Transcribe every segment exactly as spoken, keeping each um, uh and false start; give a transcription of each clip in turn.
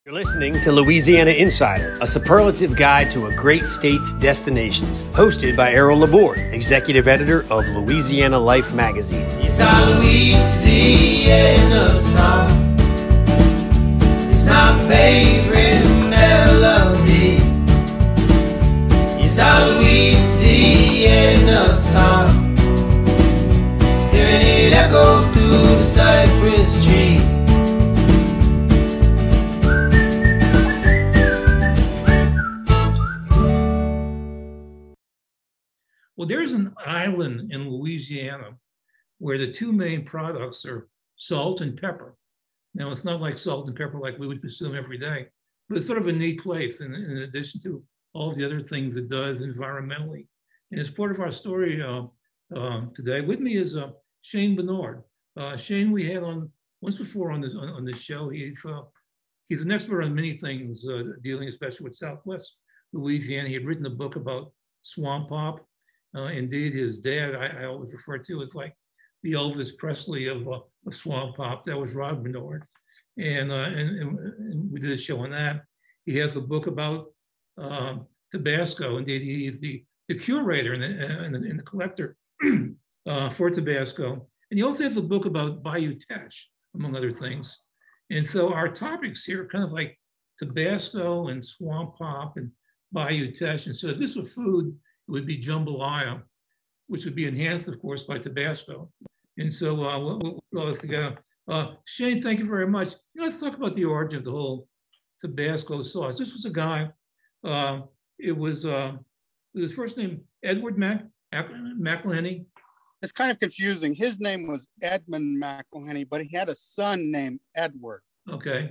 You're listening to Louisiana Insider, a superlative guide to a great state's destinations, hosted by Errol Laborde, executive editor of Louisiana Life magazine. It's our Louisiana song. It's my favorite melody. It's our Louisiana song. Hearing it echo through the cypress tree. Well, there's an island in Louisiana where the two main products are salt and pepper. Now, it's not like salt and pepper like we would consume every day, but it's sort of a neat place in, in addition to all the other things it does environmentally. And as part of our story uh, uh, today, with me is uh, Shane Bernard. Uh, Shane, we had on once before on this on, on this show. He's uh, he's an expert on many things, uh, dealing especially with Southwest Louisiana. He had written a book about swamp pop. Uh, indeed, his dad, I, I always refer to as like the Elvis Presley of, uh, of swamp pop. That was Rod Bernard. And, uh, and, and, and we did a show on that. He has a book about um, Tabasco. Indeed, he is the, the curator and the, and the, and the collector uh, for Tabasco. And he also has a book about Bayou Teche, among other things. And so our topics here are kind of like Tabasco and swamp pop and Bayou Teche. And so if this were food, it would be jambalaya, which would be enhanced, of course, by Tabasco. And so uh, we'll, we'll go together. Uh, Shane, thank you very much. You know, let's talk about the origin of the whole Tabasco sauce. This was a guy, uh, it was uh, his first name, Edward Mac McElhenney. It's kind of confusing. His name was Edmund McElhenney, but he had a son named Edward. Okay.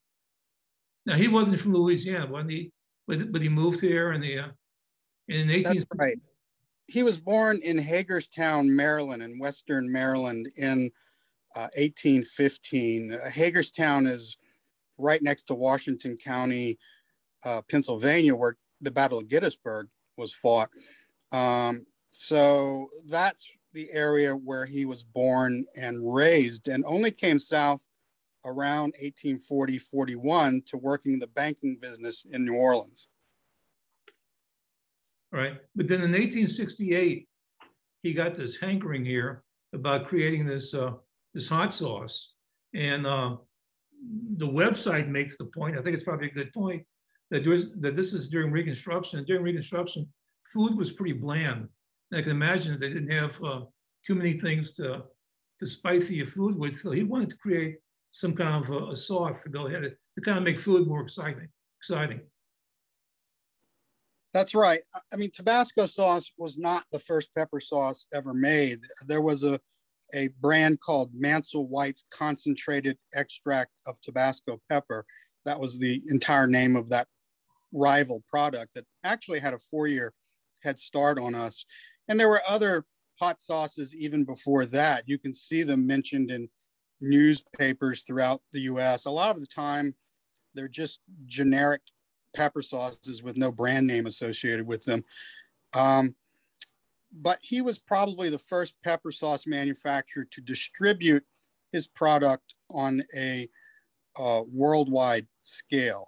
Now, he wasn't from Louisiana, wasn't he? But, but he moved here in the... Uh, In eighteen- That's right. He was born in Hagerstown, Maryland, in Western Maryland in uh, eighteen fifteen. Uh, Hagerstown is right next to Washington County, uh, Pennsylvania, where the Battle of Gettysburg was fought. Um, so that's the area where he was born and raised, and only came south around eighteen forty, forty-one to working the banking business in New Orleans. Right. But then in eighteen sixty-eight, he got this hankering here about creating this uh, this hot sauce. And uh, the website makes the point, I think it's probably a good point, that, was, that this is during Reconstruction. And during Reconstruction, food was pretty bland. And I can imagine that they didn't have uh, too many things to, to spice your food with. So he wanted to create some kind of a, a sauce to go ahead, to kind of make food more exciting. exciting. That's right. I mean, Tabasco sauce was not the first pepper sauce ever made. There was a, a brand called Mansell White's Concentrated Extract of Tabasco Pepper. That was the entire name of that rival product that actually had a four-year head start on us. And there were other hot sauces even before that. You can see them mentioned in newspapers throughout the U S. A lot of the time, they're just generic pepper sauces with no brand name associated with them. Um, but he was probably the first pepper sauce manufacturer to distribute his product on a uh, worldwide scale.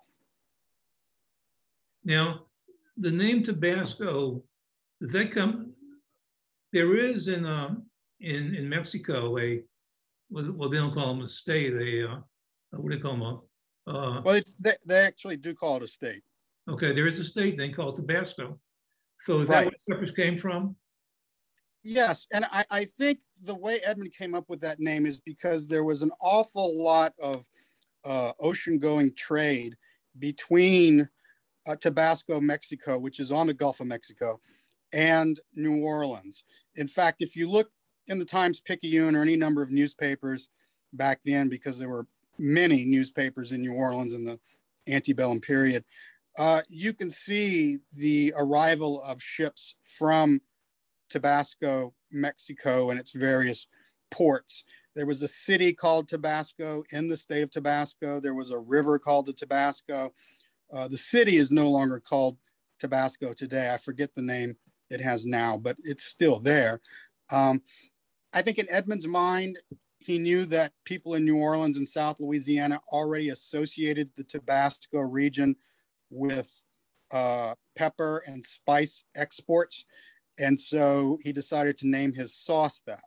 Now, the name Tabasco, does that come, there is in, um, in, in Mexico a, well, they don't call them a state, a, uh, what do they call them? Uh, well, it's, they, they actually do call it a state. Okay, there is a state then called Tabasco. So is right. that where peppers came from? Yes, and I, I think the way Edmund came up with that name is because there was an awful lot of uh, ocean-going trade between uh, Tabasco, Mexico, which is on the Gulf of Mexico, and New Orleans. In fact, if you look in the Times-Picayune or any number of newspapers back then, because there were many newspapers in New Orleans in the antebellum period, uh, you can see the arrival of ships from Tabasco, Mexico, and its various ports. There was a city called Tabasco in the state of Tabasco. There was a river called the Tabasco. Uh, the city is no longer called Tabasco today. I forget the name it has now, but it's still there. Um, I think in Edmund's mind, he knew that people in New Orleans and South Louisiana already associated the Tabasco region with uh, pepper and spice exports. And so he decided to name his sauce that.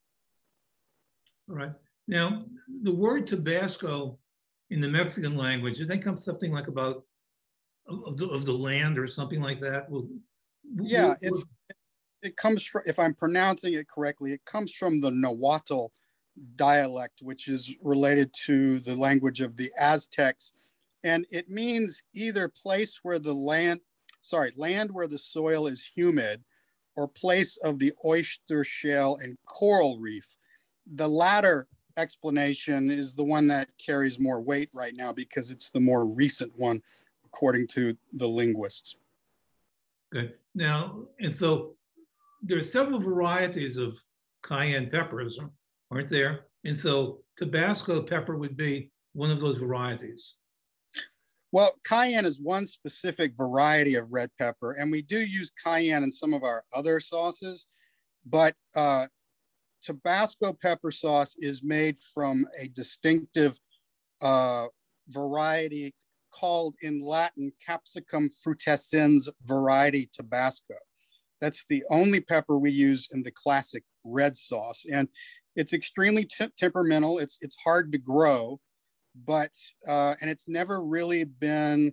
All right. Now, the word Tabasco in the Mexican language, I think comes something like about of the, of the land or something like that. Well, yeah, it's, it comes from, if I'm pronouncing it correctly, it comes from the Nahuatl dialect, which is related to the language of the Aztecs. And it means either place where the land, sorry, land where the soil is humid, or place of the oyster shell and coral reef. The latter explanation is the one that carries more weight right now because it's the more recent one, according to the linguists. Okay. Now, and so there are several varieties of cayenne peppers, aren't there? And so Tabasco pepper would be one of those varieties. Well, cayenne is one specific variety of red pepper, and we do use cayenne in some of our other sauces, but uh, Tabasco pepper sauce is made from a distinctive uh, variety called in Latin Capsicum frutescens variety Tabasco. That's the only pepper we use in the classic red sauce. And it's extremely temperamental. It's, it's hard to grow, but, uh, and it's never really been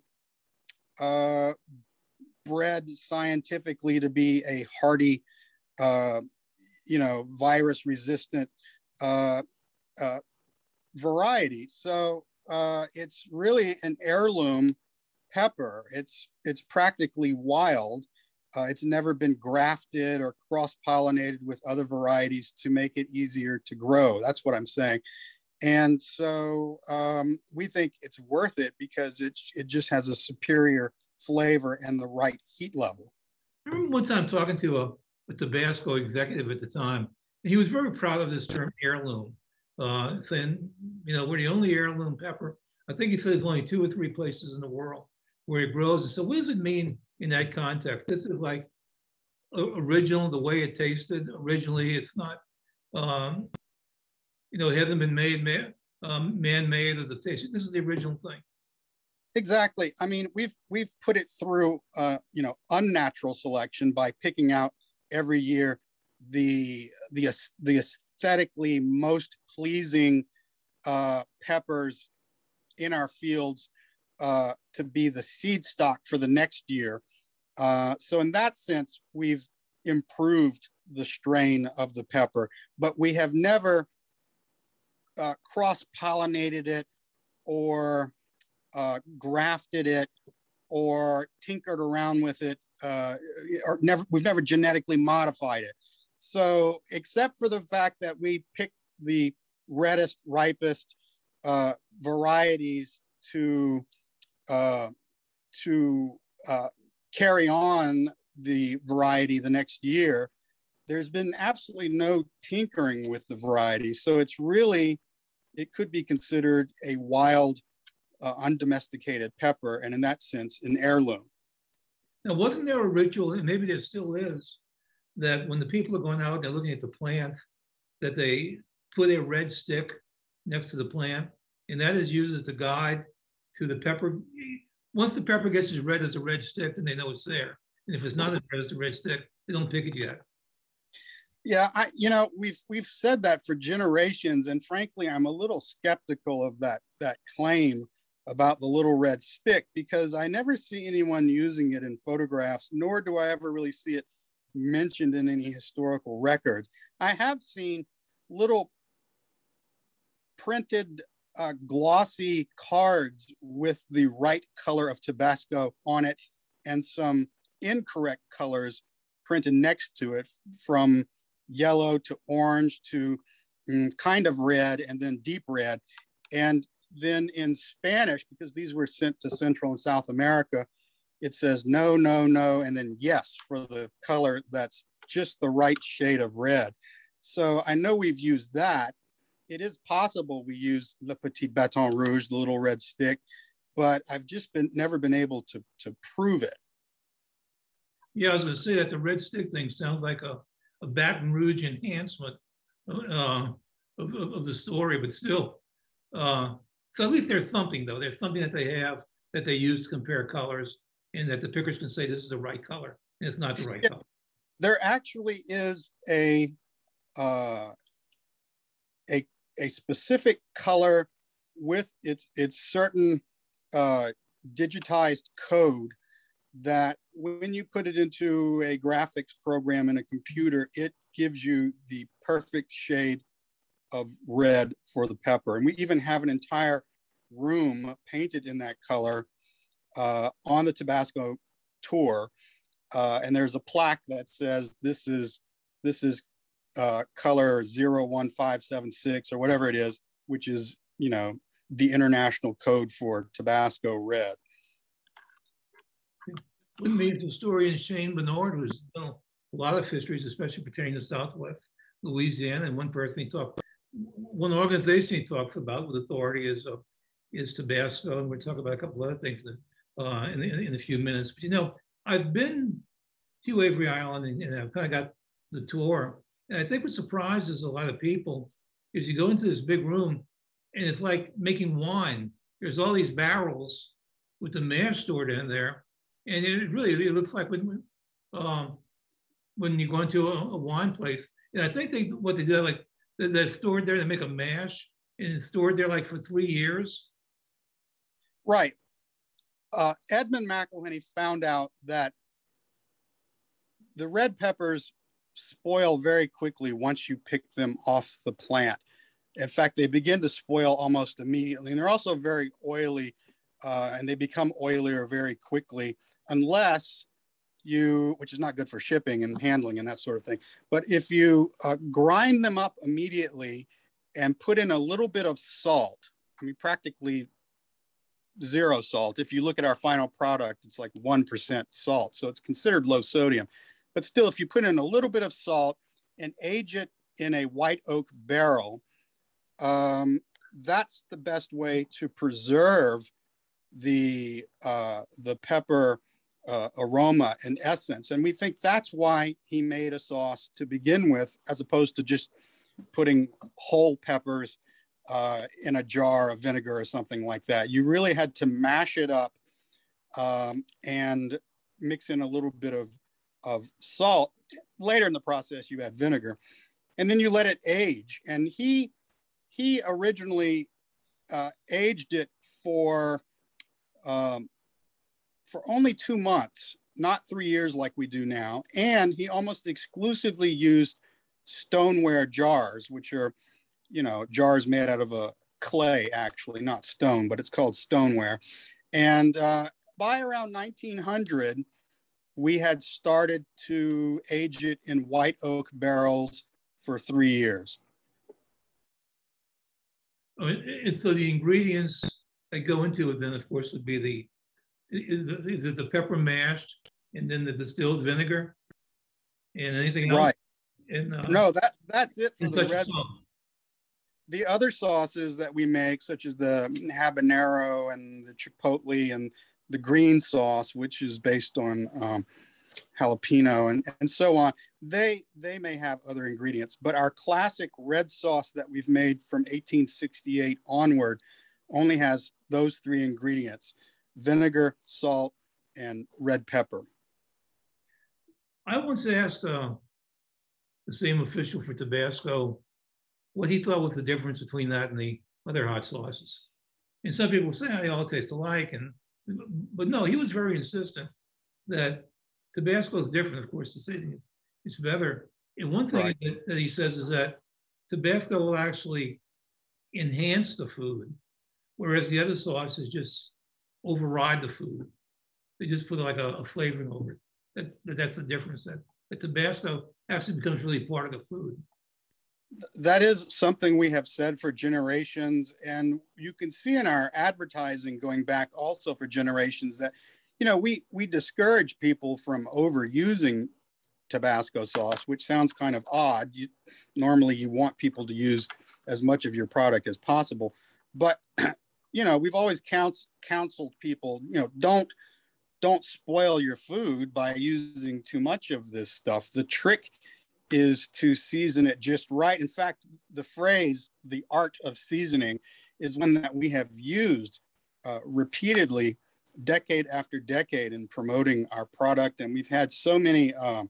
uh, bred scientifically to be a hardy, uh, you know, virus resistant uh, uh, variety. So uh, it's really an heirloom pepper. It's, it's practically wild. Uh, it's never been grafted or cross-pollinated with other varieties to make it easier to grow. That's what I'm saying. And so um, we think it's worth it because it, it just has a superior flavor and the right heat level. I remember one time talking to a, a Tabasco executive at the time, and he was very proud of this term heirloom, uh, saying, you know, we're the only heirloom pepper. I think he said there's only two or three places in the world where it grows. And so what does it mean in that context? This is like original, the way it tasted originally. It's not, um, you know, it hasn't been made man, um, man-made or the taste. This is the original thing. Exactly. I mean, we've we've put it through, uh, you know, unnatural selection by picking out every year the the the aesthetically most pleasing uh, peppers in our fields uh, to be the seed stock for the next year. Uh, so in that sense, we've improved the strain of the pepper, but we have never uh, cross-pollinated it or uh, grafted it or tinkered around with it, uh, or never, we've never genetically modified it. So except for the fact that we picked the reddest, ripest uh, varieties to, uh, to uh, carry on the variety the next year, there's been absolutely no tinkering with the variety. So it's really, it could be considered a wild, uh, undomesticated pepper, and in that sense, an heirloom. Now, wasn't there a ritual, and maybe there still is, that when the people are going out, they're looking at the plants, that they put a red stick next to the plant, and that is used as the guide to the pepper. Once the pepper gets as red as a red stick, then they know it's there. And if it's not as red as a red stick, they don't pick it yet. Yeah, I, you know, we've we've said that for generations, and frankly, I'm a little skeptical of that that claim about the little red stick, because I never see anyone using it in photographs, nor do I ever really see it mentioned in any historical records. I have seen little printed uh, glossy cards with the right color of Tabasco on it and some incorrect colors printed next to it, from yellow to orange to mm, kind of red and then deep red. And then in Spanish, because these were sent to Central and South America, it says no, no, no, and then yes for the color that's just the right shade of red. So I know we've used that. It is possible we use Le Petit Bâton Rouge, the little red stick, but I've just been never been able to, to prove it. Yeah, I was going to say that the red stick thing sounds like a, a Baton Rouge enhancement. Uh, of, of, of the story, but still. Uh, so at least there's something, though. There's something that they have that they use to compare colors, and that the pickers can say this is the right color, and it's not the right yeah, color. There actually is a uh, a a specific color with its its certain uh, digitized code that when you put it into a graphics program in a computer, it gives you the perfect shade of red for the pepper. And we even have an entire room painted in that color uh, on the Tabasco tour. Uh, and there's a plaque that says this is this is uh, color zero one five seven six or whatever it is, which is, you know, the international code for Tabasco red. With me is historian Shane Bernard, who's done a lot of histories, especially pertaining to Southwest Louisiana. And one person he talked, one organization he talks about with authority is uh, is Tabasco, and we'll talk about a couple other things that, uh, in, in, in a few minutes. But you know, I've been to Avery Island, and, and I've kind of got the tour. And I think what surprises a lot of people is you go into this big room, and it's like making wine. There's all these barrels with the mash stored in there. And it really, it looks like when, um, when you go into a, a wine place. And I think they, what they did, like they're, they're stored there, they make a mash, and it's stored there like for three years. Right. Uh, Edmund McIlhenny found out that the red peppers spoil very quickly once you pick them off the plant. In fact, they begin to spoil almost immediately. And they're also very oily, uh, and they become oilier very quickly, unless you, which is not good for shipping and handling and that sort of thing. But if you uh, grind them up immediately and put in a little bit of salt, I mean, practically zero salt. If you look at our final product, it's like one percent salt. So it's considered low sodium. But still, if you put in a little bit of salt and age it in a white oak barrel, um, that's the best way to preserve the, uh, the pepper uh, aroma and essence. And we think that's why he made a sauce to begin with, as opposed to just putting whole peppers uh, in a jar of vinegar or something like that. You really had to mash it up um, and mix in a little bit of, of salt. Later in the process, you add vinegar, and then you let it age. And he, he originally uh, aged it for, um, for only two months, not three years like we do now. And he almost exclusively used stoneware jars, which are, you know, jars made out of a clay, actually, not stone, but it's called stoneware. And uh, by around nineteen hundred, we had started to age it in white oak barrels for three years. And so the ingredients that go into it then, of course, would be the, the, the pepper mashed, and then the distilled vinegar, and anything else? Right. And, uh, no, that that's it for the such a red. sauce. The other sauces that we make, such as the habanero and the chipotle and the green sauce, which is based on um, jalapeno and, and so on, they they may have other ingredients. But our classic red sauce that we've made from eighteen sixty-eight onward only has those three ingredients: vinegar, salt, and red pepper. I once asked uh, the same official for Tabasco what he thought was the difference between that and the other hot sauces. And some people say, oh, they all taste alike. And, but no, he was very insistent that Tabasco is different, of course, it's, it's, it's better. And one thing right. that, that he says is that Tabasco will actually enhance the food, whereas the other sauces just override the food. They just put like a, a flavoring over it. That, that, that's the difference, that, that Tabasco actually becomes really part of the food. That is something we have said for generations, and you can see in our advertising going back also for generations that, you know, we we discourage people from overusing Tabasco sauce, which sounds kind of odd. You, normally you want people to use as much of your product as possible, but you know, we've always counsel, counseled people, you know, don't don't spoil your food by using too much of this stuff. The trick is to season it just right. In fact, the phrase, the art of seasoning, is one that we have used uh, repeatedly, decade after decade, in promoting our product. And we've had so many um,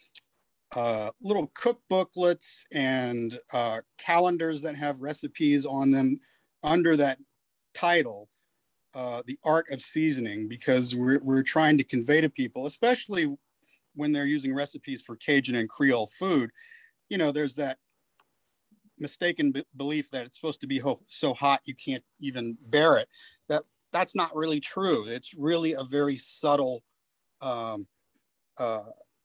uh, little cookbooklets and uh, calendars that have recipes on them under that title, uh, the art of seasoning, because we're, we're trying to convey to people, especially when they're using recipes for Cajun and Creole food, you know, there's that mistaken b- belief that it's supposed to be ho- so hot you can't even bear it. That that's not really true. It's really a very subtle um, uh,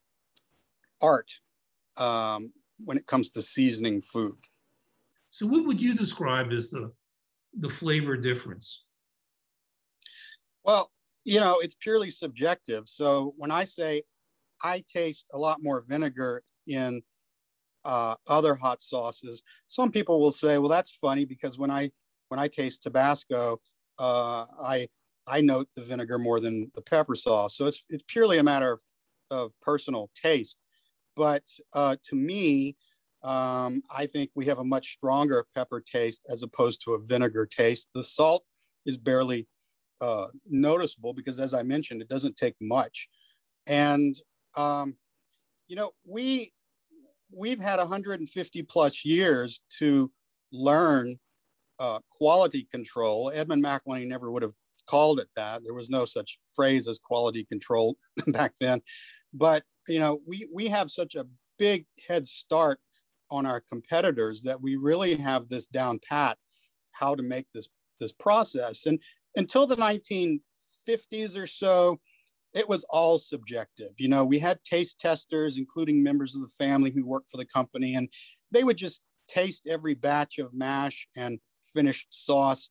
art um, when it comes to seasoning food. So what would you describe as the, the flavor difference? Well, you know, it's purely subjective. So when I say I taste a lot more vinegar in uh, other hot sauces, some people will say, well, that's funny because when I when I taste Tabasco, uh, I I note the vinegar more than the pepper sauce. So it's it's purely a matter of, of personal taste. But uh, to me, um, I think we have a much stronger pepper taste as opposed to a vinegar taste. The salt is barely uh, noticeable because, as I mentioned, it doesn't take much. And Um, you know, we, we've had one hundred fifty plus years to learn uh, quality control. Edmund McIlhenny never would have called it that. There was no such phrase as quality control back then. But, you know, we, we have such a big head start on our competitors that we really have this down pat, how to make this, this process. And until the nineteen fifties or so, it was all subjective. You know, we had taste testers, including members of the family who worked for the company, and they would just taste every batch of mash and finished sauce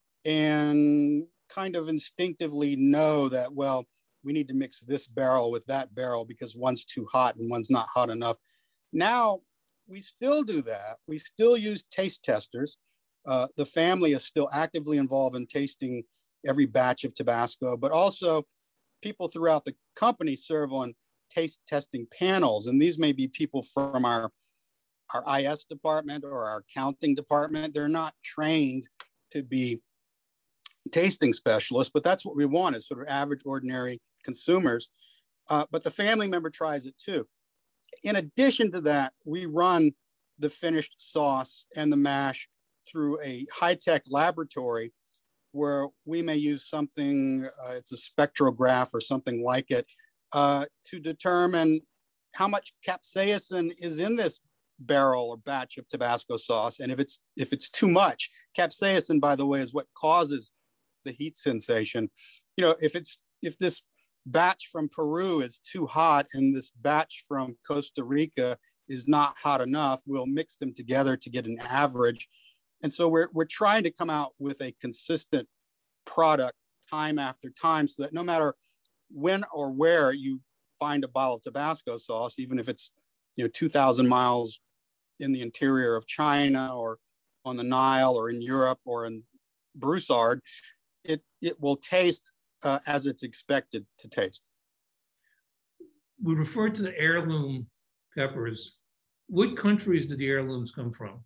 and kind of instinctively know that, well, we need to mix this barrel with that barrel because one's too hot and one's not hot enough. Now, we still do that. We still use taste testers. Uh, the family is still actively involved in tasting every batch of Tabasco, but also people throughout the company serve on taste testing panels. And these may be people from our, our I S department or our accounting department. They're not trained to be tasting specialists, but that's what we want, is sort of average, ordinary consumers. Uh, but the family member tries it too. In addition to that, we run the finished sauce and the mash through a high-tech laboratory where we may use something, uh, it's a spectrograph or something like it, uh, to determine how much capsaicin is in this barrel or batch of Tabasco sauce. And if it's if it's too much, capsaicin, by the way, is what causes the heat sensation. You know, if it's if this batch from Peru is too hot and this batch from Costa Rica is not hot enough, we'll mix them together to get an average. And so we're, we're trying to come out with a consistent product time after time so that no matter when or where you find a bottle of Tabasco sauce, even if it's, you know, two thousand miles in the interior of China or on the Nile or in Europe or in Broussard, it, it will taste uh, as it's expected to taste. We refer to the heirloom peppers. What countries did the heirlooms come from?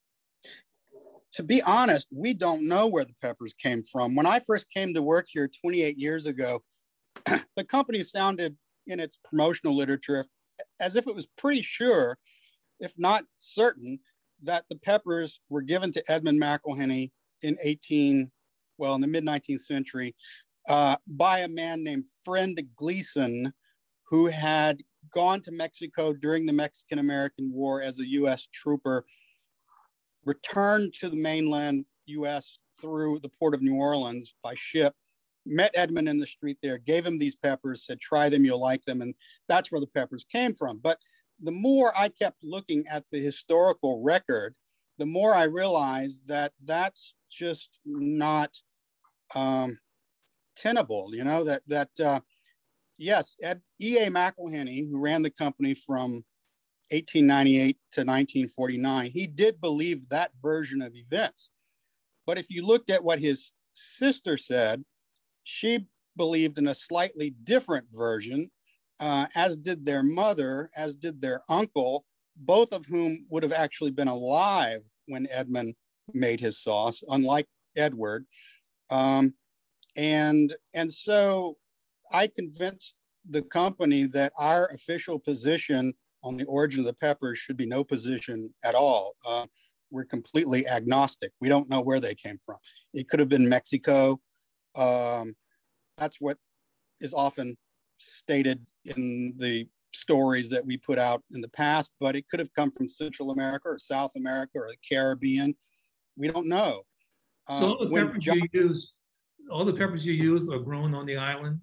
To be honest, we don't know where the peppers came from. When I first came to work here twenty-eight years ago, the company sounded in its promotional literature as if it was pretty sure, if not certain, that the peppers were given to Edmund McIlhenny in eighteen, well, in the mid nineteenth century, uh, by a man named Friend Gleason, who had gone to Mexico during the Mexican-American War as a U S trooper, returned to the mainland U S through the port of New Orleans by ship, met Edmund in the street there, gave him these peppers, said, try them, you'll like them. And that's where the peppers came from. But the more I kept looking at the historical record, the more I realized that that's just not um, tenable, you know, that, that uh, yes, Ed, E A McIlhenny, who ran the company from eighteen ninety-eight to nineteen forty-nine, he did believe that version of events. But if you looked at what his sister said, she believed in a slightly different version, uh, as did their mother, as did their uncle, both of whom would have actually been alive when Edmund made his sauce, unlike Edward. Um, and, and so I convinced the company that our official position on the origin of the peppers should be no position at all. Uh, we're completely agnostic. We don't know where they came from. It could have been Mexico. Um, that's what is often stated in the stories that we put out in the past, but it could have come from Central America or South America or the Caribbean. We don't know. So Um, all the when peppers John, you use, all the peppers you use are grown on the island?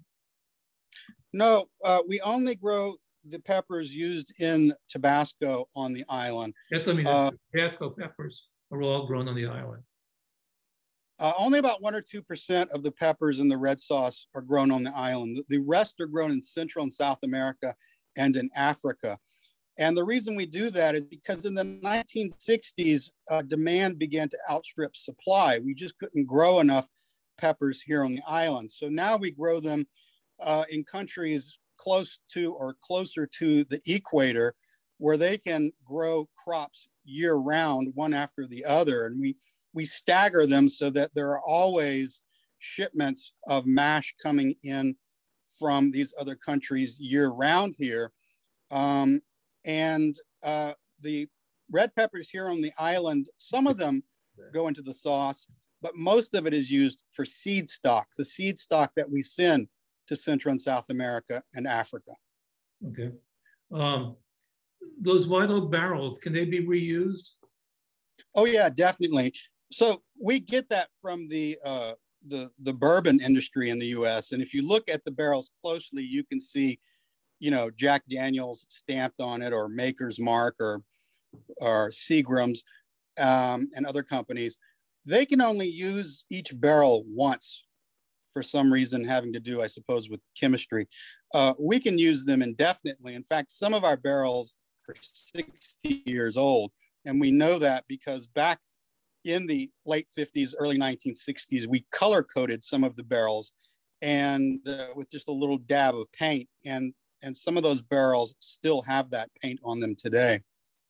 no, uh, we only grow the peppers used in Tabasco on the island. That's what I mean. Uh, The Tabasco peppers are all grown on the island. Uh, only about one or two percent of the peppers in the red sauce are grown on the island. The rest are grown in Central and South America and in Africa. And the reason we do that is because in the nineteen sixties, uh, demand began to outstrip supply. We just couldn't grow enough peppers here on the island. So now we grow them uh, in countries close to or closer to the equator, where they can grow crops year round, one after the other. And we we stagger them so that there are always shipments of mash coming in from these other countries year round here. Um, and uh, the red peppers here on the island, some of them go into the sauce, but most of it is used for seed stock, the seed stock that we send to Central and South America and Africa. Okay. Um, those white oak barrels, can they be reused? Oh yeah, definitely. So we get that from the, uh, the, the bourbon industry in the U S. And if you look at the barrels closely, you can see, you know, Jack Daniels stamped on it, or Maker's Mark, or, or Seagram's, um, and other companies. They can only use each barrel once, for some reason having to do, I suppose, with chemistry. Uh, we can use them indefinitely. In fact, some of our barrels are sixty years old. And we know that because back in the late fifties, early nineteen sixties, we color coded some of the barrels and uh, with just a little dab of paint. And, and some of those barrels still have that paint on them today.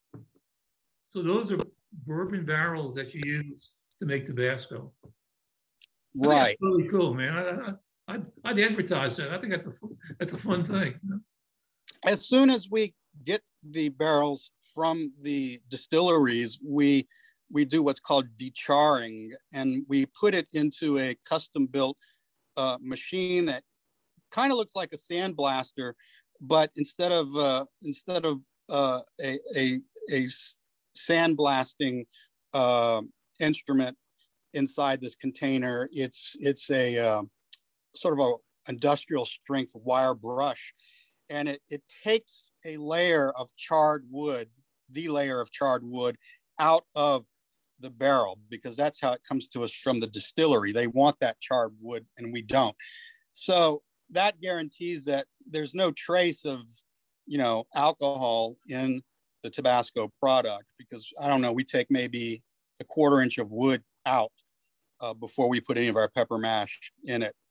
So those are bourbon barrels that you use to make Tabasco. Right. That's really cool, man. I, I, I'd, I'd advertise that. I think that's a, that's a fun thing. As soon as we get the barrels from the distilleries, we we do what's called decharring, and we put it into a custom built uh, machine that kind of looks like a sandblaster, but instead of uh, instead of uh, a, a a sandblasting uh, instrument inside this container, it's it's a uh, sort of a industrial strength wire brush, and it it takes a layer of charred wood, the layer of charred wood, out of the barrel, because that's how it comes to us from the distillery. They want that charred wood and we don't. So that guarantees that there's no trace of, you know, alcohol in the Tabasco product, because I don't know, we take maybe a quarter inch of wood out uh, before we put any of our pepper mash in it.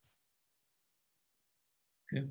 Okay.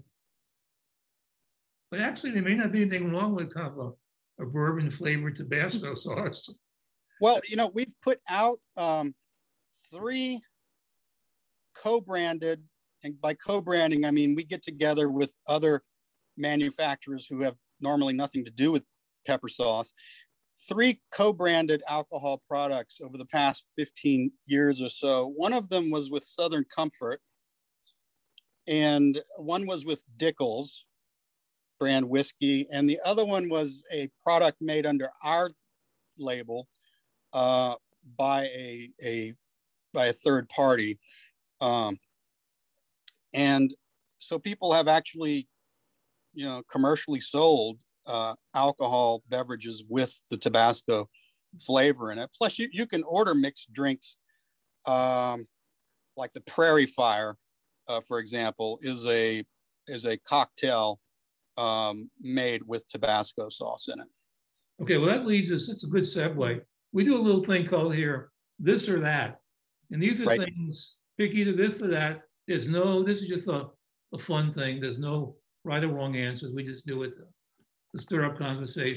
But actually, there may not be anything wrong with kind of a, a bourbon flavored Tabasco sauce. Well, you know, we've put out um, three co-branded, and by co-branding, I mean we get together with other manufacturers who have normally nothing to do with pepper sauce, three co-branded alcohol products over the past fifteen years or so. One of them was with Southern Comfort, and one was with Dickel's brand whiskey, and the other one was a product made under our label uh, by a, a by a third party. Um, and so people have actually, you know, commercially sold uh, alcohol beverages with the Tabasco flavor in it. Plus, you, you can order mixed drinks, um, like the Prairie Fire, uh, for example, is a is a cocktail um, made with Tabasco sauce in it. Okay, well, that leads us, it's a good segue. We do a little thing called here, this or that. And these are Right. things, pick either this or that. There's no, this is just a, a fun thing. There's no right or wrong answers. We just do it to, to stir up conversation.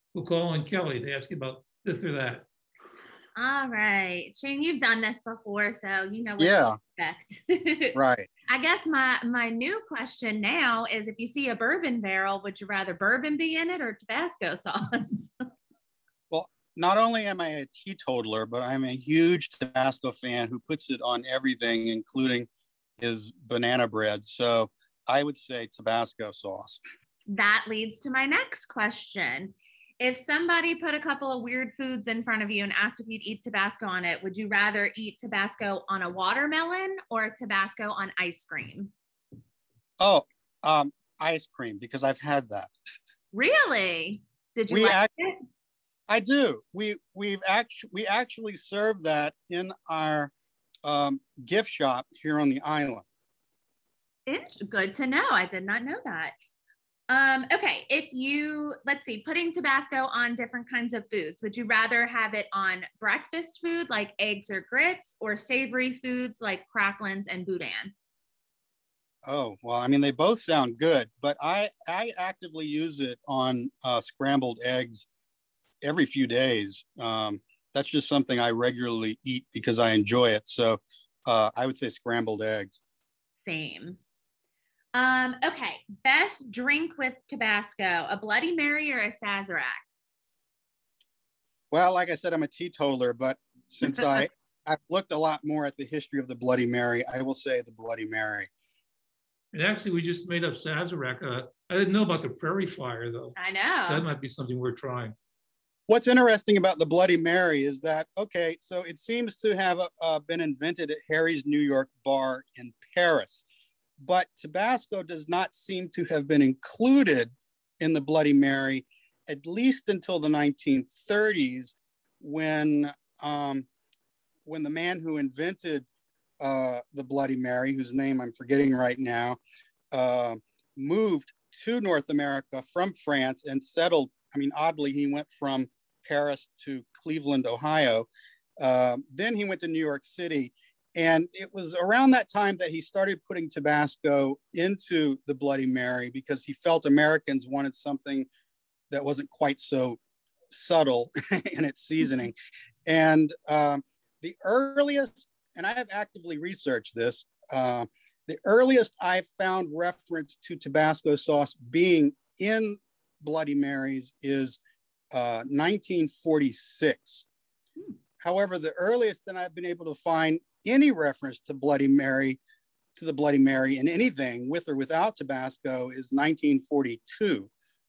we'll call on Kelly to ask you about this or that. All right, Shane, you've done this before, so you know what Yeah. to expect. Right. I guess my my new question now is, if you see a bourbon barrel, would you rather bourbon be in it or Tabasco sauce? Well, not only am I a teetotaler, but I'm a huge Tabasco fan who puts it on everything, including his banana bread. So I would say Tabasco sauce. That leads to my next question. If somebody put a couple of weird foods in front of you and asked if you'd eat Tabasco on it, would you rather eat Tabasco on a watermelon or Tabasco on ice cream? Oh, um, ice cream, because I've had that. Really? Did you We like act- it? I do. We we've actually we actually serve that in our um, gift shop here on the island. It's good to know. I did not know that. Um, okay, if you, let's see, putting Tabasco on different kinds of foods, would you rather have it on breakfast food like eggs or grits, or savory foods like cracklins and boudin? Oh, well, I mean, they both sound good, but I, I actively use it on uh, scrambled eggs every few days. Um, that's just something I regularly eat because I enjoy it. So uh, I would say scrambled eggs. Same. Um, okay, best drink with Tabasco, a Bloody Mary or a Sazerac? Well, like I said, I'm a teetotaler, but since I, I've looked a lot more at the history of the Bloody Mary, I will say the Bloody Mary. And actually, we just made up Sazerac. Uh, I didn't know about the Prairie Fire, though. I know. So that might be something we're trying. What's interesting about the Bloody Mary is that, okay, so it seems to have uh, been invented at Harry's New York bar in Paris, but Tabasco does not seem to have been included in the Bloody Mary, at least until the nineteen thirties, when, um, when the man who invented uh, the Bloody Mary, whose name I'm forgetting right now, uh, moved to North America from France and settled. I mean, oddly, he went from Paris to Cleveland, Ohio. Uh, then he went to New York City. And it was around that time that he started putting Tabasco into the Bloody Mary because he felt Americans wanted something that wasn't quite so subtle in its seasoning. And um, the earliest, and I have actively researched this, uh, the earliest I've found reference to Tabasco sauce being in Bloody Marys is uh, nineteen forty-six. Hmm. However, the earliest that I've been able to find any reference to Bloody Mary, to the Bloody Mary in anything with or without Tabasco is nineteen forty-two.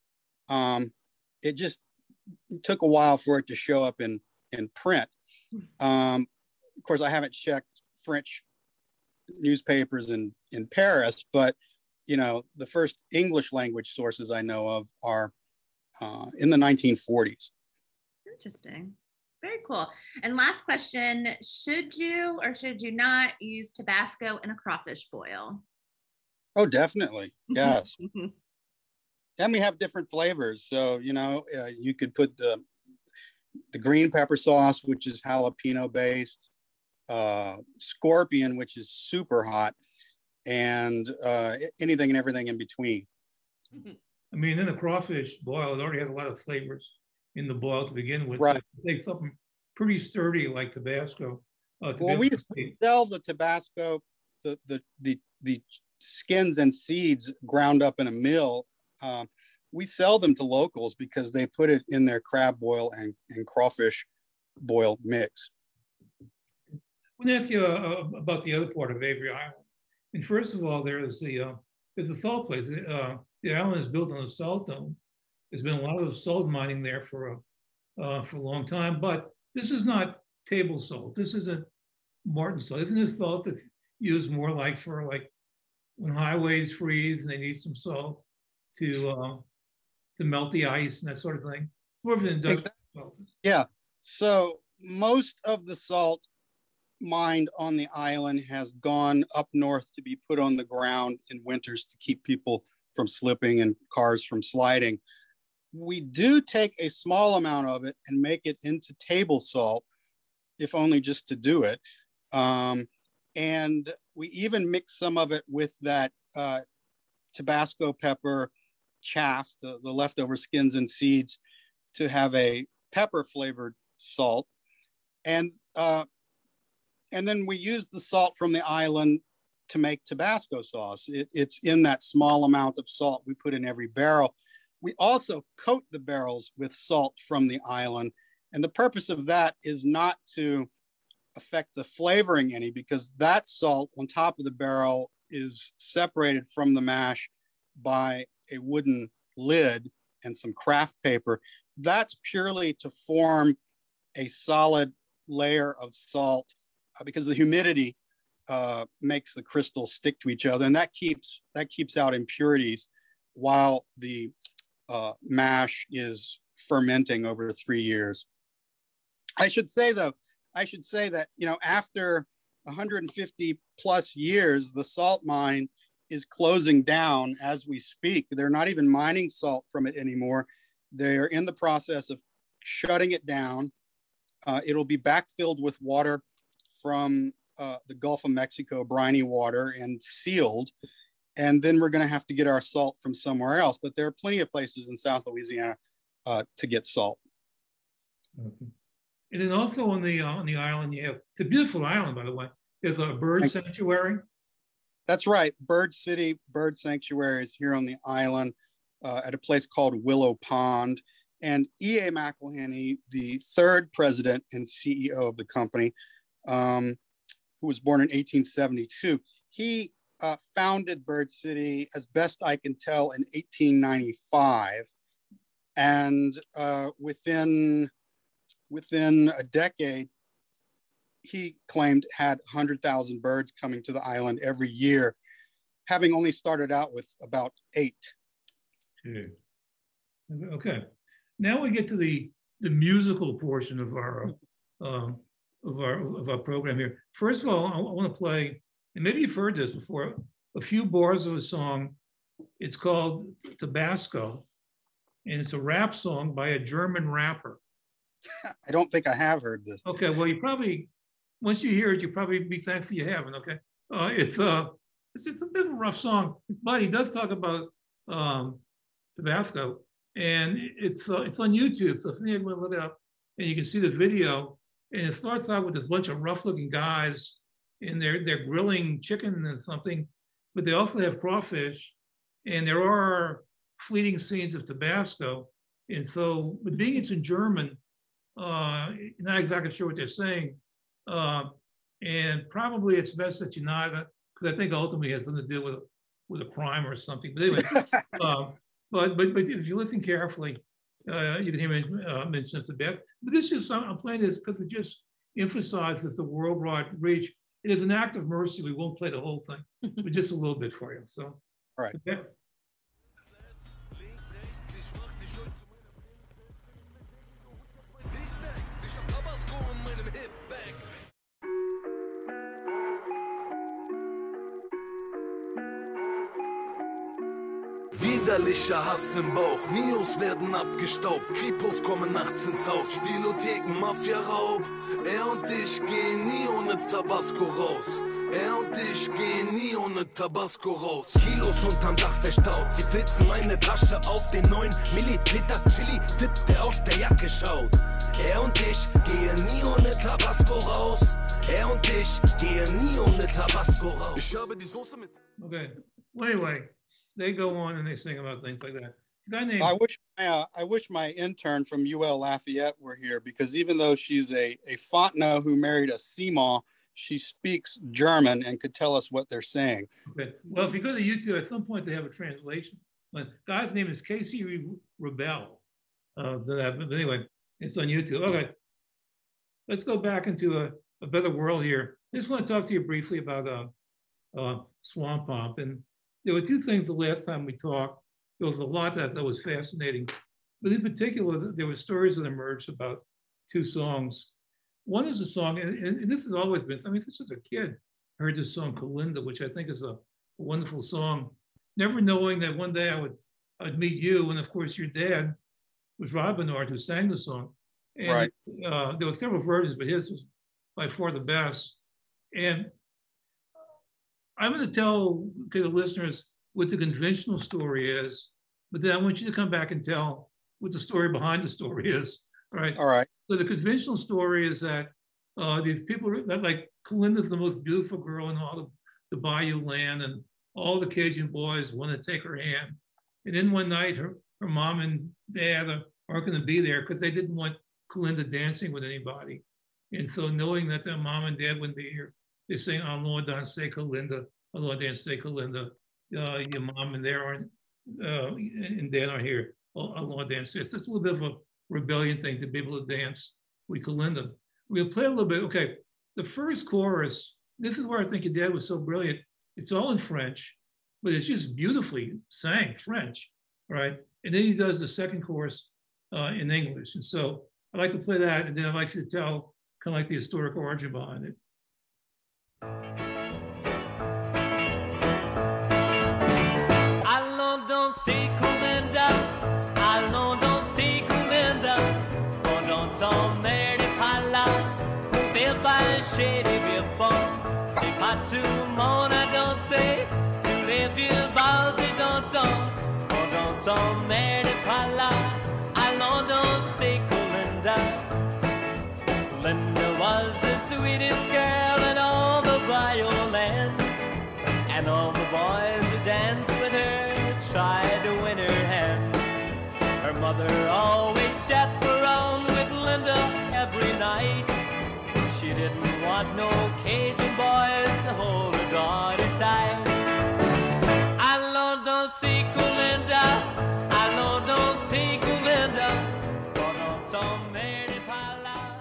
Um, it just took a while for it to show up in, in print. Um, of course, I haven't checked French newspapers in, in Paris, but, you know, the first English language sources I know of are uh, in the nineteen forties. Interesting. Very cool. And last question, should you or should you not use Tabasco in a crawfish boil? Oh, definitely. Yes. And we have different flavors. So, you know, uh, you could put the, the green pepper sauce, which is jalapeno based, uh, scorpion, which is super hot, and uh, anything and everything in between. I mean, in the crawfish boil, it already has a lot of flavors in the boil to begin with. Right. So take something pretty sturdy like Tabasco. Uh, Well, we sell the Tabasco, the, the, the, the skins and seeds ground up in a mill. Um, we sell them to locals because they put it in their crab boil and, and crawfish boil mix. I want to ask you uh, about the other part of Avery Island. And first of all, there's the uh, there's a salt place. Uh, the island is built on a salt dome. There's been a lot of salt mining there for a uh, for a long time, but this is not table salt. This is a Martin salt. Isn't this salt that's used more like for like when highways freeze and they need some salt to uh, to melt the ice and that sort of thing? More of an industrial salt. Yeah. So most of the salt mined on the island has gone up north to be put on the ground in winters to keep people from slipping and cars from sliding. We do take a small amount of it and make it into table salt, if only just to do it. Um, and we even mix some of it with that uh, Tabasco pepper chaff, the, the leftover skins and seeds, to have a pepper flavored salt. And, uh, and then we use the salt from the island to make Tabasco sauce. It, it's in that small amount of salt we put in every barrel. We also coat the barrels with salt from the island. And the purpose of that is not to affect the flavoring any, because that salt on top of the barrel is separated from the mash by a wooden lid and some craft paper. That's purely to form a solid layer of salt uh, because the humidity uh, makes the crystals stick to each other, and that keeps that keeps out impurities while the uh, mash is fermenting over three years. I should say though, I should say that, you know, after one hundred fifty plus years, the salt mine is closing down as we speak. They're not even mining salt from it anymore. They're in the process of shutting it down. Uh, it'll be backfilled with water from uh, the Gulf of Mexico, briny water, and sealed. And then we're going to have to get our salt from somewhere else. But there are plenty of places in South Louisiana uh, to get salt. Okay. And then also on the uh, on the island, you have, it's a beautiful island, by the way. There's a bird Thank sanctuary. That's right. Bird City Bird Sanctuary is here on the island uh, at a place called Willow Pond. And E A McElhenney, the third president and C E O of the company, um, who was born in eighteen seventy-two, he uh, founded Bird City, as best I can tell, in eighteen ninety-five. And uh, within, within a decade, he claimed had one hundred thousand birds coming to the island every year, having only started out with about eight. Okay. Now we get to the, the musical portion of our, um, of our of our program here. First of all, I, I want to play, and maybe you've heard this before, a few bars of a song. It's called Tabasco, and it's a rap song by a German rapper. I don't think I have heard this. Okay, well, you probably, once you hear it, you'll probably be thankful you haven't, okay? Uh, it's, uh, it's just a bit of a rough song, but he does talk about um, Tabasco. And it's uh, it's on YouTube, so if anyone look it up, and you can see the video. And it starts out with this bunch of rough-looking guys, and they're they're grilling chicken and something, but they also have crawfish, and there are fleeting scenes of Tabasco. And so, but being it's in German, uh, not exactly sure what they're saying, uh, and probably it's best that you not, because I think ultimately it has something to do with with a crime or something. But anyway. uh, But, but but if you listen carefully, uh, you can hear me uh, mention of Tibet. But this is, I'm playing this because it just emphasizes the worldwide reach. It is an act of mercy. We won't play the whole thing, but just a little bit for you. So, all right. Tibet. Widerlicher Hass im Bauch, Mios werden abgestaubt, Kripos kommen nachts ins Haus, Spielotheken, Mafia-Raub. Er und ich gehen nie ohne Tabasco raus. Er und ich gehen nie ohne Tabasco raus. Kilos unterm Dach verstaut, sie flitzen meine Tasche auf den neuen Milliliter Chili, Dip, der aus der Jacke schaut. Er und ich gehen nie ohne Tabasco raus. Er und ich gehen nie ohne Tabasco raus. Ich habe die Soße mit. Okay, well, anyway. They go on and they sing about things like that. It's a guy named I wish my, uh, I wish my intern from U L Lafayette were here, because even though she's a, a Fontenot who married a Seaman, she speaks German and could tell us what they're saying. Okay. Well, if you go to YouTube, at some point they have a translation. But the guy's name is Casey Rebel. Uh, that, but anyway, it's on YouTube. Okay. Let's go back into a, a better world here. I just want to talk to you briefly about uh, uh, Swampomp. And there were two things the last time we talked. There was a lot that, that was fascinating. But in particular, there were stories that emerged about two songs. One is a song, and, and this has always been, I mean, since I was a kid, I heard this song, Kalinda, which I think is a, a wonderful song. Never knowing that one day I would I'd meet you, and of course your dad was Rob Bernard, who sang the song. And right. uh, there were several versions, but his was by far the best. And I'm going to tell to the listeners what the conventional story is, but then I want you to come back and tell what the story behind the story is. Right. All right. So the conventional story is that uh, these people that like Kalinda's the most beautiful girl in all the, the Bayou land, and all the Cajun boys want to take her hand. And then one night, her, her mom and dad aren't going to be there because they didn't want Kalinda dancing with anybody. And so knowing that their mom and dad wouldn't be here, they sing "Allons danser Kalinda, allons danser Kalinda." Uh, your mom and dad aren't, uh, and dad aren't here. Allons danser. So it's a little bit of a rebellion thing to be able to dance with Kalinda. We'll play a little bit. Okay, the first chorus, this is where I think your dad was so brilliant. It's all in French, but it's just beautifully sang French, right? And then he does the second chorus uh, in English. And so I'd like to play that, and then I'd like you to tell kind of like the historical origin behind it. Allons danser Kalinda, allons danser Kalinda, pendant ton mère n'est pas là, couvert par chez les vieux fonds. C'est pas tout le monde à danser, tous les vieux bals et d'antan, pendant ton mère n'est pas là, allons danser Kalinda. Linda was the sweetest girl in all the Bayou land, and all the boys who danced with her tried to win her hand. Her mother always chaperoned with Linda every night. She didn't want no Cajun boys to hold her daughter tight. Allons danser Kalinda, allons danser Kalinda, pendant ton mère n'est pas là.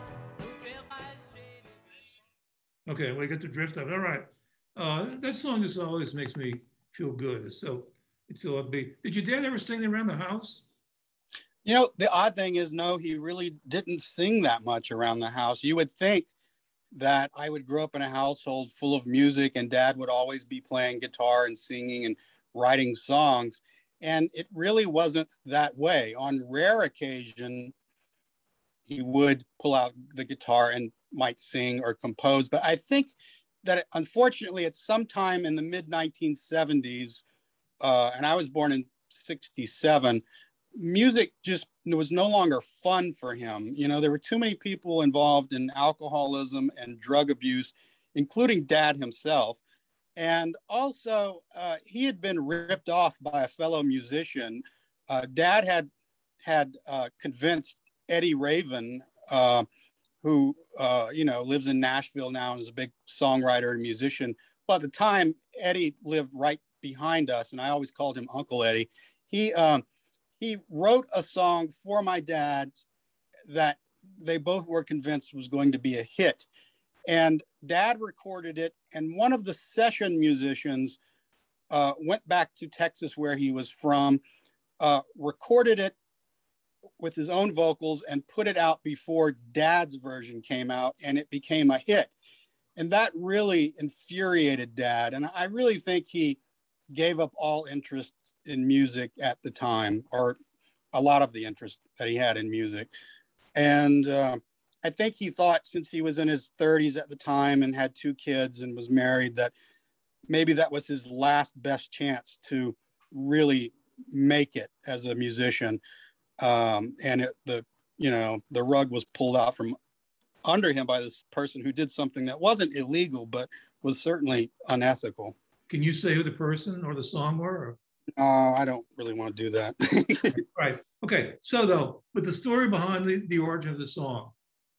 Okay, we get the drift of it. All right. Uh, that song just always makes me feel good. It's so, it's so upbeat. Did your dad ever sing around the house? You know, the odd thing is, no, he really didn't sing that much around the house. You would think that I would grow up in a household full of music and dad would always be playing guitar and singing and writing songs. And it really wasn't that way. On rare occasion, he would pull out the guitar and might sing or compose. But I think that it, unfortunately, at some time in the mid nineteen seventies, uh, and I was born in sixty-seven, music just was no longer fun for him. You know, there were too many people involved in alcoholism and drug abuse, including dad himself. And also, uh, he had been ripped off by a fellow musician. Uh, dad had had uh, convinced Eddie Raven, uh, who, uh, you know, lives in Nashville now and is a big songwriter and musician. But at the time, Eddie lived right behind us, and I always called him Uncle Eddie. He, um, he wrote a song for my dad that they both were convinced was going to be a hit. And dad recorded it, and one of the session musicians uh, went back to Texas, where he was from, uh, recorded it with his own vocals and put it out before dad's version came out, and it became a hit. And that really infuriated dad. And I really think he gave up all interest in music at the time, or a lot of the interest that he had in music. And uh, I think he thought, since he was in his thirties at the time and had two kids and was married, that maybe that was his last best chance to really make it as a musician. Um, and it, the, you know, the rug was pulled out from under him by this person who did something that wasn't illegal, but was certainly unethical. Can you say who the person or the song were? Or? Uh, I don't really want to do that. Right. Okay. So though, but the story behind the, the origin of the song.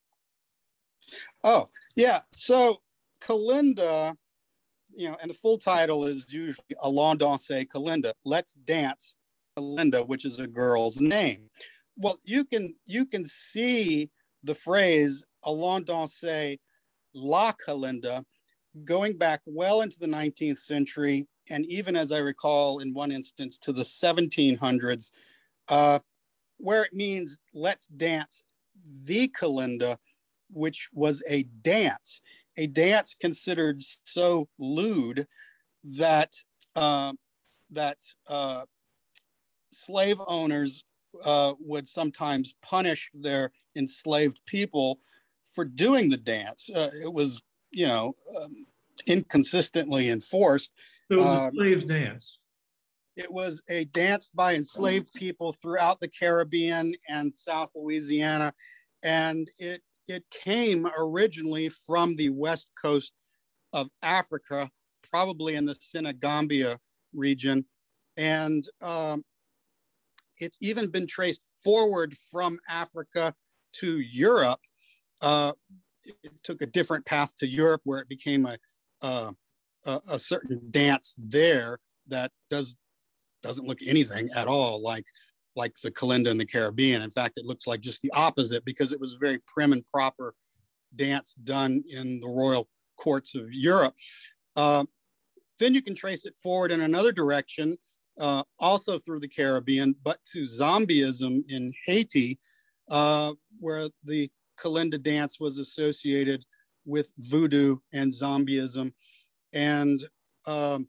Oh, yeah. So Kalinda, you know, and the full title is usually Allons danser Kalinda, Let's Dance Kalinda, which is a girl's name. Well, you can you can see the phrase Allons danser la Kalinda going back well into the nineteenth century, and even, as I recall, in one instance, to the seventeen hundreds, uh, where it means let's dance the Kalinda, which was a dance, a dance considered so lewd that uh, that uh, slave owners uh, would sometimes punish their enslaved people for doing the dance. Uh, it was, you know, um, inconsistently enforced. So it was um, a slave's dance. It was a dance by enslaved people throughout the Caribbean and South Louisiana. And it, it came originally from the west coast of Africa, probably in the Senegambia region. And um, it's even been traced forward from Africa to Europe. Uh, it took a different path to Europe where it became a, uh, a, a certain dance there that does, doesn't look anything at all like, like the Kalinda in the Caribbean. In fact, it looks like just the opposite because it was a very prim and proper dance done in the royal courts of Europe. Uh, then you can trace it forward in another direction, uh, also through the Caribbean, but to Zombieism in Haiti, uh, where the Kalinda dance was associated with voodoo and Zombieism. And, um,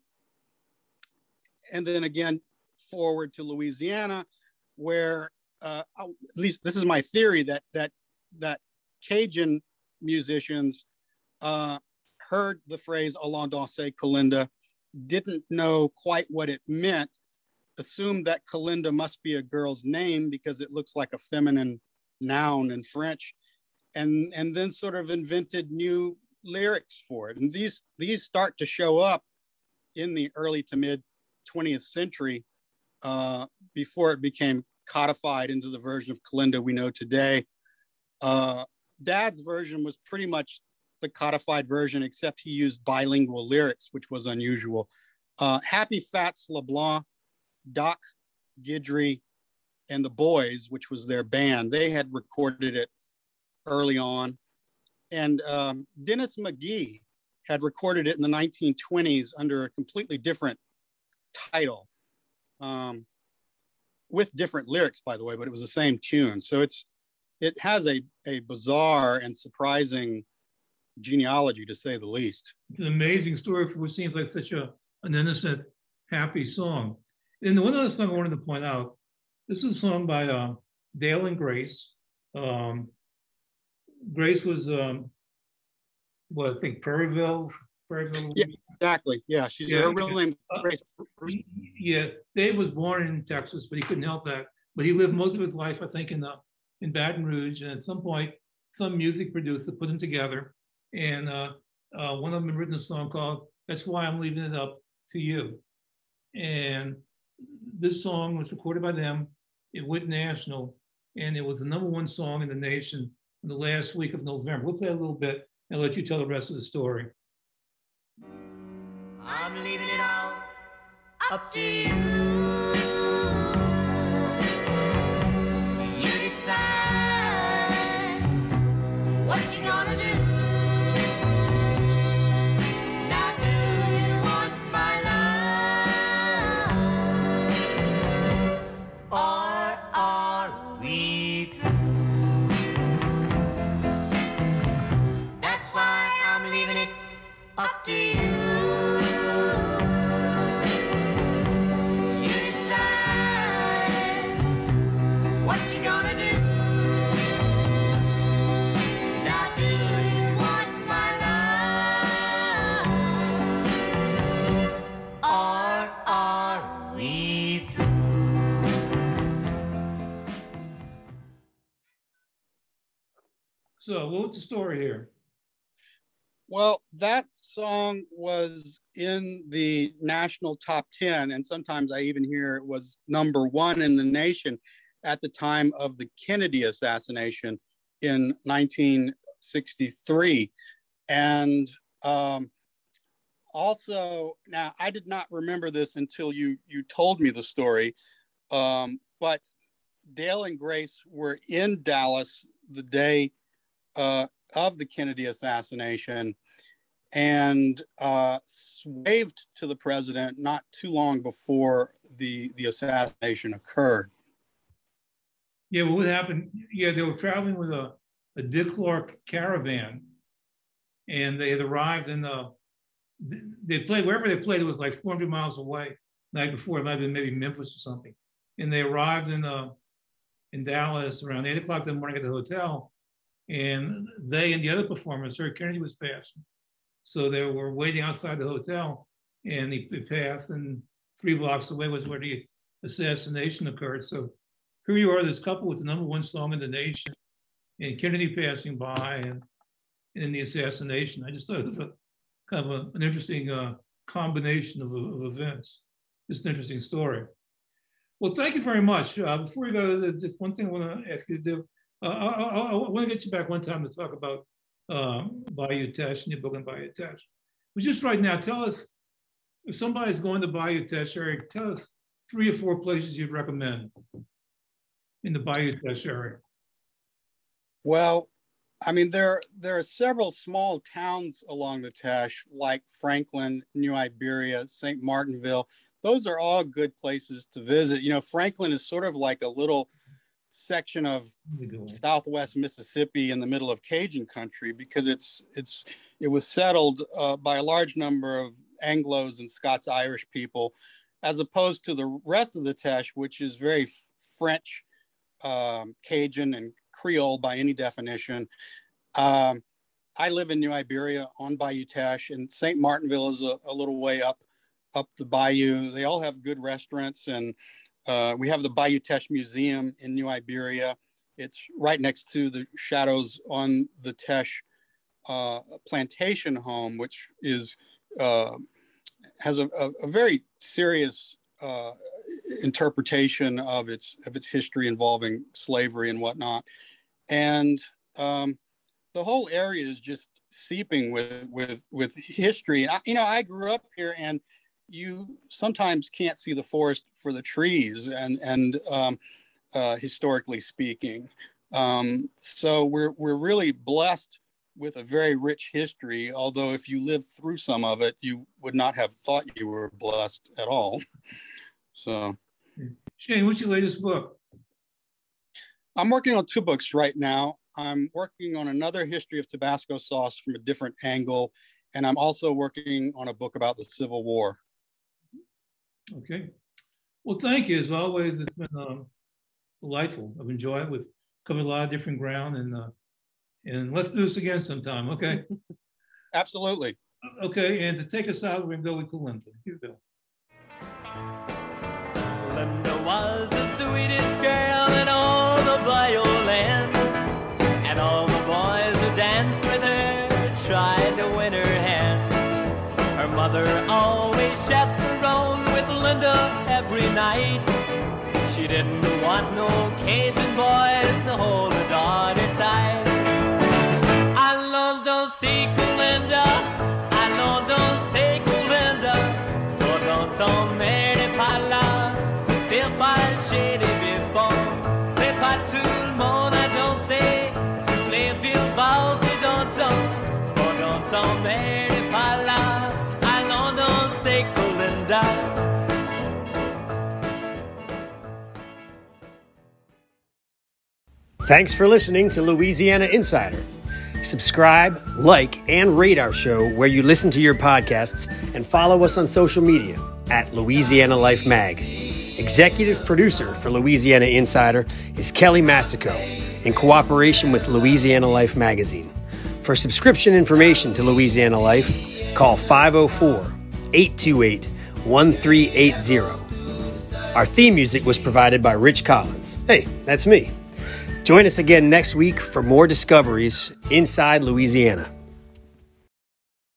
and then again, forward to Louisiana, where uh, at least this is my theory that, that, that Cajun musicians uh, heard the phrase Allons danser Kalinda, didn't know quite what it meant, assumed that Kalinda must be a girl's name because it looks like a feminine noun in French, and, and then sort of invented new lyrics for it. And these, these start to show up in the early to mid twentieth century uh, before it became codified into the version of Kalinda we know today. Uh, Dad's version was pretty much the codified version, except he used bilingual lyrics, which was unusual. Uh, Happy Fats LeBlanc, Doc Guidry, and the Boys, which was their band, they had recorded it early on. And um, Dennis McGee had recorded it in the nineteen twenties under a completely different title, um, with different lyrics, by the way, but it was the same tune. So it's, it has a, a bizarre and surprising genealogy, to say the least. It's an amazing story for what seems like such a, an innocent, happy song. And the one other song I wanted to point out, this is a song by uh, Dale and Grace. Um, Grace was, um, what I think, Prairieville? Prairieville? Yeah, exactly. Yeah, she's Yeah. her real name. Grace. Uh, yeah, Dave was born in Texas, but he couldn't help that. But he lived most of his life, I think, in the in Baton Rouge. And at some point, some music producer put them together. And uh, uh, one of them had written a song called That's Why I'm Leaving It Up to You. And this song was recorded by them. It went national. And it was the number one song in the nation in the last week of November. We'll play a little bit and let you tell the rest of the story. I'm leaving it all up to you. You decide what you gonna do. Now do you want my love, or are we through? That's why I'm leaving it up to you. So what's the story here? Well, that song was in the national top ten, and sometimes I even hear it was number one in the nation at the time of the Kennedy assassination in nineteen sixty-three. And um, also, now I did not remember this until you, you told me the story, um, but Dale and Grace were in Dallas the day Uh, of the Kennedy assassination, and uh, waved to the president not too long before the, the assassination occurred. Yeah, well, what happened? Yeah, they were traveling with a, a Dick Clark caravan, and they had arrived in the, they played, wherever they played, it was like four hundred miles away the night before. It might have been maybe Memphis or something. And they arrived in, the, in Dallas around eight o'clock in the morning at the hotel. And they and the other performers heard Kennedy was passing. So they were waiting outside the hotel, and he, he passed. And three blocks away was where the assassination occurred. So here you are, this couple with the number one song in the nation, and Kennedy passing by, and in the assassination. I just thought it was a kind of a, an interesting uh, combination of, of events. Just an interesting story. Well, thank you very much. Uh, before we go, there's just one thing I want to ask you to do. Uh, I, I, I want to get you back one time to talk about uh, Bayou Teche and your book on Bayou Teche. But just right now, tell us, if somebody's going to Bayou Teche area, tell us three or four places you'd recommend in the Bayou Teche area. Well, I mean, there, there are several small towns along the Teche, like Franklin, New Iberia, Saint Martinville. Those are all good places to visit. You know, Franklin is sort of like a little section of Southwest Mississippi in the middle of Cajun country, because it's it's it was settled uh, by a large number of Anglos and Scots-Irish people, as opposed to the rest of the Teche, which is very French, um, Cajun, and Creole by any definition. Um, I live in New Iberia on Bayou Teche, and Saint Martinville is a, a little way up up the bayou. They all have good restaurants, and uh, we have the Bayou Teche Museum in New Iberia. It's right next to the Shadows on the Teche uh, plantation home, which is uh, has a, a, a very serious uh, interpretation of its of its history involving slavery and whatnot. And um, the whole area is just seeping with with with history. And I, you know, I grew up here, and you sometimes can't see the forest for the trees, and and um, uh, historically speaking, um, so we're we're really blessed with a very rich history. Although if you lived through some of it, you would not have thought you were blessed at all. So, Shane, what's your latest book? I'm working on two books right now. I'm working on another history of Tabasco sauce from a different angle, and I'm also working on a book about the Civil War. Okay. Well, thank you. As always, it's been um, delightful. I've enjoyed it. We've covered a lot of different ground, and uh, and let's do this again sometime, okay? Absolutely. Okay, and to take us out, we're going to go with Kalinda. Here you go. Linda was the sweetest girl in all the Bayou land, and all the boys who danced with her tried to win her hand. Her mother always chaperoned with Linda every night. She didn't want no Cajun boys to hold her daughter tight. Allons danser Kalinda, allons danser Kalinda, pour dans ton mère n'est pas là, faire marcher les vivants. C'est pas tout le monde à danser, tous les villes valses et dantons, pour dans ton mère n'est pas là, allons danser Kalinda. Thanks for listening to Louisiana Insider. Subscribe, like, and rate our show where you listen to your podcasts, and follow us on social media at Louisiana Life Mag. Executive producer for Louisiana Insider is Kelly Massico, in cooperation with Louisiana Life Magazine. For subscription information to Louisiana Life, call five oh four, eight two eight, one three eight zero. Our theme music was provided by Rich Collins. Hey, that's me. Join us again next week for more discoveries inside Louisiana.